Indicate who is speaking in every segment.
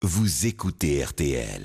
Speaker 1: Vous écoutez RTL.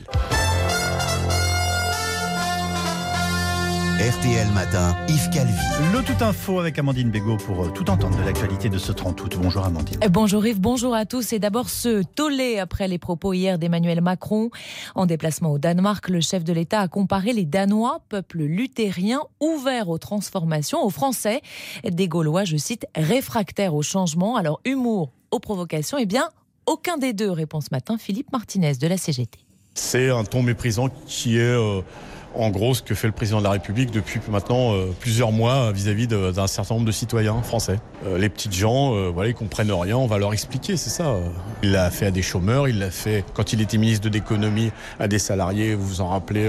Speaker 1: RTL Matin, Yves Calvi.
Speaker 2: Le Tout Info avec Amandine Bégaud pour tout entendre de l'actualité de ce 30 août. Bonjour Amandine.
Speaker 3: Bonjour Yves, bonjour à tous. Et d'abord ce tollé après les propos hier d'Emmanuel Macron. En déplacement au Danemark, le chef de l'État a comparé les Danois, peuple luthérien ouvert aux transformations, aux Français, des Gaulois, je cite, réfractaires au changement. Alors humour aux provocations, eh bien aucun des deux, répond ce matin Philippe Martinez de la CGT.
Speaker 4: C'est un ton méprisant qui est en gros ce que fait le président de la République depuis maintenant plusieurs mois vis-à-vis d'un certain nombre de citoyens français. Les petites gens, ils comprennent rien, on va leur expliquer, c'est ça. Il l'a fait à des chômeurs, il l'a fait quand il était ministre de l'économie à des salariés, vous vous en rappelez,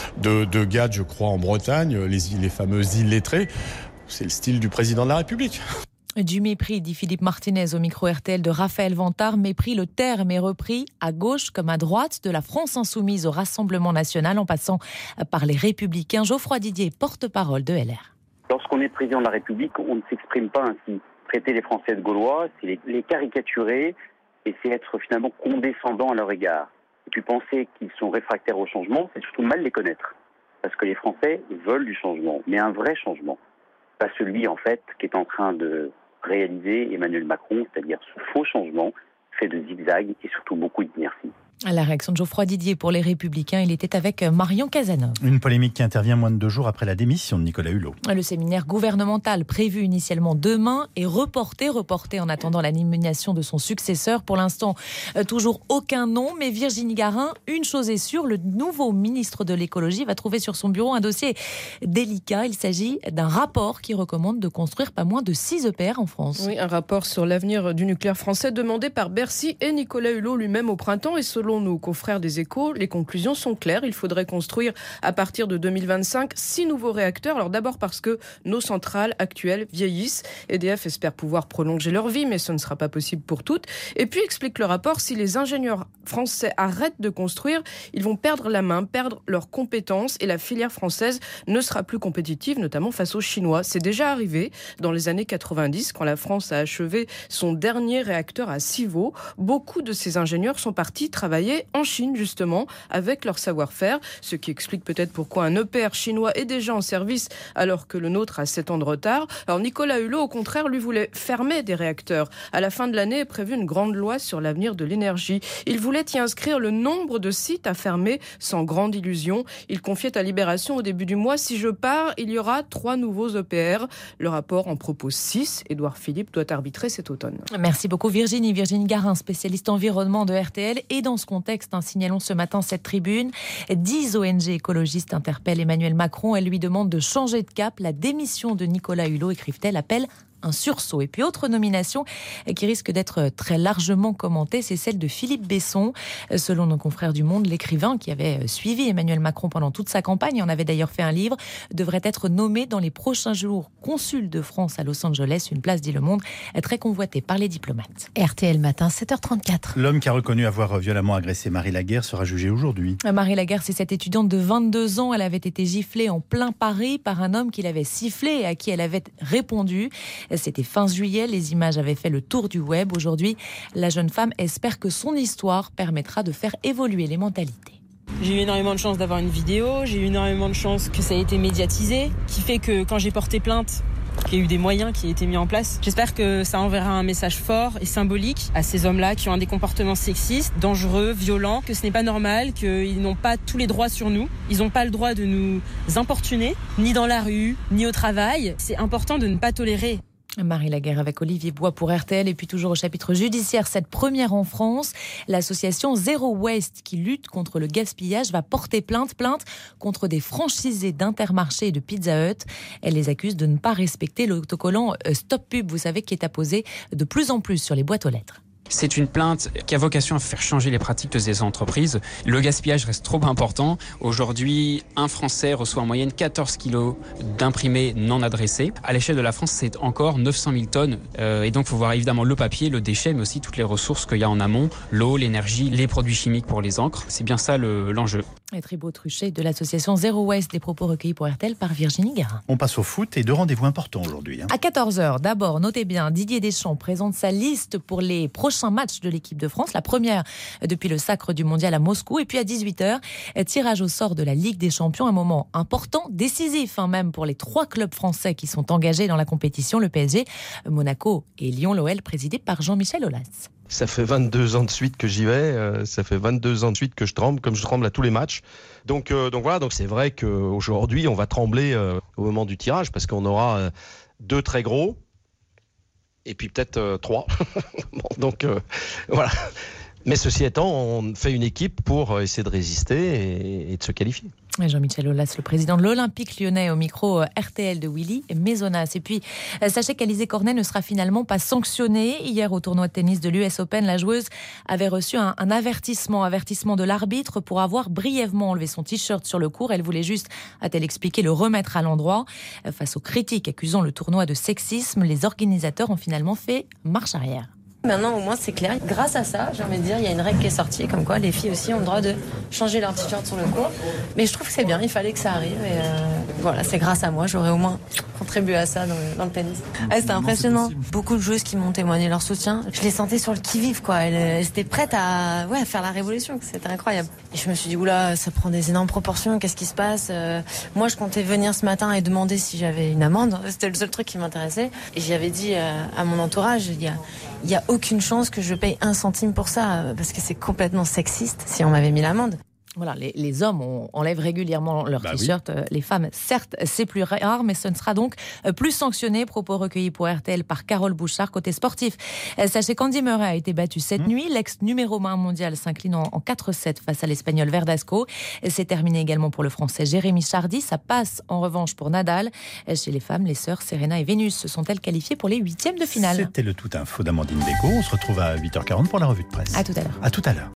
Speaker 4: de Gade, je crois, en Bretagne, les fameuses illettrés. C'est le style du président de la République.
Speaker 3: Du mépris, dit Philippe Martinez au micro RTL de Raphaël Vantard. Mépris, le terme est repris à gauche comme à droite, de la France insoumise au Rassemblement national en passant par les Républicains. Geoffroy Didier, porte-parole de LR.
Speaker 5: Lorsqu'on est président de la République, on ne s'exprime pas ainsi. Traiter les Français de Gaulois, c'est les caricaturer et c'est être finalement condescendant à leur égard. Et puis penser qu'ils sont réfractaires au changement, c'est surtout mal les connaître. Parce que les Français veulent du changement, mais un vrai changement. Pas celui, en fait, qui est en train de réaliser Emmanuel Macron, c'est-à-dire ce faux changement fait de zigzag et surtout beaucoup d'inertie.
Speaker 3: La réaction de Geoffroy Didier pour les Républicains, il était avec Marion Cazeneuve.
Speaker 2: Une polémique qui intervient moins de 2 jours après la démission de Nicolas Hulot.
Speaker 3: Le séminaire gouvernemental prévu initialement demain est reporté en attendant la nomination de son successeur. Pour l'instant, toujours aucun nom, mais Virginie Garin, une chose est sûre, le nouveau ministre de l'écologie va trouver sur son bureau un dossier délicat. Il s'agit d'un rapport qui recommande de construire pas moins de 6 EPR en France.
Speaker 6: Oui, un rapport sur l'avenir du nucléaire français demandé par Bercy et Nicolas Hulot lui-même au printemps. Et selon nos confrères des Échos, les conclusions sont claires. Il faudrait construire à partir de 2025 6 nouveaux réacteurs. Alors d'abord parce que nos centrales actuelles vieillissent. EDF espère pouvoir prolonger leur vie, mais ce ne sera pas possible pour toutes. Et puis explique le rapport, si les ingénieurs français arrêtent de construire, ils vont perdre la main, perdre leurs compétences et la filière française ne sera plus compétitive, notamment face aux Chinois. C'est déjà arrivé dans les années 90, quand la France a achevé son dernier réacteur à Civaux. Beaucoup de ces ingénieurs sont partis travailler en Chine, justement, avec leur savoir-faire, ce qui explique peut-être pourquoi un EPR chinois est déjà en service alors que le nôtre a 7 ans de retard. Alors Nicolas Hulot, au contraire, lui voulait fermer des réacteurs. À la fin de l'année est prévue une grande loi sur l'avenir de l'énergie. Il voulait y inscrire le nombre de sites à fermer sans grande illusion. Il confiait à Libération au début du mois: si je pars, il y aura 3 nouveaux EPR. Le rapport en propose 6. Édouard Philippe doit arbitrer cet automne.
Speaker 3: Merci beaucoup Virginie. Virginie Garin, spécialiste environnement de RTL. Et dans ce contexte, signalons ce matin cette tribune. 10 ONG écologistes interpellent Emmanuel Macron. Elles lui demandent de changer de cap. La démission de Nicolas Hulot, écrivent-elles, appelle un sursaut. Et puis autre nomination qui risque d'être très largement commentée, c'est celle de Philippe Besson. Selon nos confrères du Monde, l'écrivain qui avait suivi Emmanuel Macron pendant toute sa campagne, en avait d'ailleurs fait un livre, devrait être nommé dans les prochains jours consul de France à Los Angeles, une place, dit Le Monde, très convoitée par les diplomates. RTL Matin, 7h34.
Speaker 2: L'homme qui a reconnu avoir violemment agressé Marie Laguerre sera jugé aujourd'hui.
Speaker 3: Marie Laguerre, c'est cette étudiante de 22 ans. Elle avait été giflée en plein Paris par un homme qui l'avait sifflée et à qui elle avait répondu. C'était fin juillet, les images avaient fait le tour du web. Aujourd'hui, la jeune femme espère que son histoire permettra de faire évoluer les mentalités.
Speaker 7: J'ai eu énormément de chance d'avoir une vidéo, j'ai eu énormément de chance que ça ait été médiatisé, qui fait que quand j'ai porté plainte, qu'il y a eu des moyens qui ont été mis en place. J'espère que ça enverra un message fort et symbolique à ces hommes-là qui ont des comportements sexistes, dangereux, violents, que ce n'est pas normal, qu'ils n'ont pas tous les droits sur nous. Ils n'ont pas le droit de nous importuner, ni dans la rue, ni au travail. C'est important de ne pas tolérer.
Speaker 3: Marie Laguerre avec Olivier Bois pour RTL. Et puis toujours au chapitre judiciaire, cette première en France, l'association Zero Waste qui lutte contre le gaspillage va porter plainte contre des franchisés d'Intermarché et de Pizza Hut. Elle les accuse de ne pas respecter l'autocollant Stop Pub, vous savez, qui est apposé de plus en plus sur les boîtes aux lettres.
Speaker 8: C'est une plainte qui a vocation à faire changer les pratiques de ces entreprises. Le gaspillage reste trop important. Aujourd'hui, un Français reçoit en moyenne 14 kilos d'imprimés non adressés. À l'échelle de la France, c'est encore 900 000 tonnes. Et donc, il faut voir évidemment le papier, le déchet, mais aussi toutes les ressources qu'il y a en amont. L'eau, l'énergie, les produits chimiques pour les encres. C'est bien ça l'enjeu.
Speaker 3: Et Thibaut Truchet de l'association Zero Waste, des propos recueillis pour RTL par Virginie Garin.
Speaker 2: On passe au foot et 2 rendez-vous importants aujourd'hui.
Speaker 3: À 14h, d'abord, notez bien, Didier Deschamps présente sa liste pour les prochains prochains matchs de l'équipe de France. La première depuis le sacre du mondial à Moscou. Et puis à 18h, tirage au sort de la Ligue des Champions. Un moment important, décisif même pour les 3 clubs français qui sont engagés dans la compétition. Le PSG, Monaco et Lyon, l'OL présidé par Jean-Michel Aulas.
Speaker 9: Ça fait 22 ans de suite que j'y vais, ça fait 22 ans de suite que je tremble, comme je tremble à tous les matchs. Donc voilà, donc c'est vrai qu'aujourd'hui, on va trembler au moment du tirage, parce qu'on aura 2 très gros, et puis peut-être 3. Bon, donc voilà. Mais ceci étant, on fait une équipe pour essayer de résister et de se qualifier.
Speaker 3: Jean-Michel Aulas, le président de l'Olympique lyonnais, au micro RTL de Willy Maisonnas. Et puis, sachez qu'Alizé Cornet ne sera finalement pas sanctionnée. Hier, au tournoi de tennis de l'US Open, la joueuse avait reçu un avertissement de l'arbitre pour avoir brièvement enlevé son t-shirt sur le court. Elle voulait juste, a-t-elle expliqué, le remettre à l'endroit. Face aux critiques accusant le tournoi de sexisme, les organisateurs ont finalement fait marche arrière.
Speaker 10: Maintenant, au moins, c'est clair. Grâce à ça, j'ai envie de dire, il y a une règle qui est sortie, comme quoi les filles aussi ont le droit de changer leur t-shirt sur le court. Mais je trouve que c'est bien, il fallait que ça arrive. Et voilà, c'est grâce à moi, j'aurais au moins contribué à ça dans le tennis. C'était impressionnant. Beaucoup de joueuses qui m'ont témoigné leur soutien. Je les sentais sur le qui-vive, quoi. Elles étaient prêtes à faire la révolution. C'était incroyable. Et je me suis dit, oula, ça prend des énormes proportions. Qu'est-ce qui se passe? Moi, je comptais venir ce matin et demander si j'avais une amende. C'était le seul truc qui m'intéressait. Et j'y avais dit à mon entourage, il y a aucune chance que je paye 1 centime pour ça, parce que c'est complètement sexiste si on m'avait mis l'amende.
Speaker 3: Voilà, les hommes enlèvent régulièrement leur t-shirt. Oui. Les femmes, certes, c'est plus rare, mais ce ne sera donc plus sanctionné. Propos recueillis pour RTL par Carole Bouchard. Côté sportif, sachez qu'Andy Murray a été battu cette nuit. L'ex-numéro 1 mondial s'incline en 4-7 face à l'Espagnol Verdasco. C'est terminé également pour le Français Jérémy Chardy. Ça passe en revanche pour Nadal. Chez les femmes, les sœurs Serena et Vénus se sont-elles qualifiées pour les 8e de finale.
Speaker 2: C'était le Tout Info d'Amandine Bégaud. On se retrouve à 8h40 pour la revue de presse.
Speaker 3: À tout à l'heure.
Speaker 2: À tout à l'heure.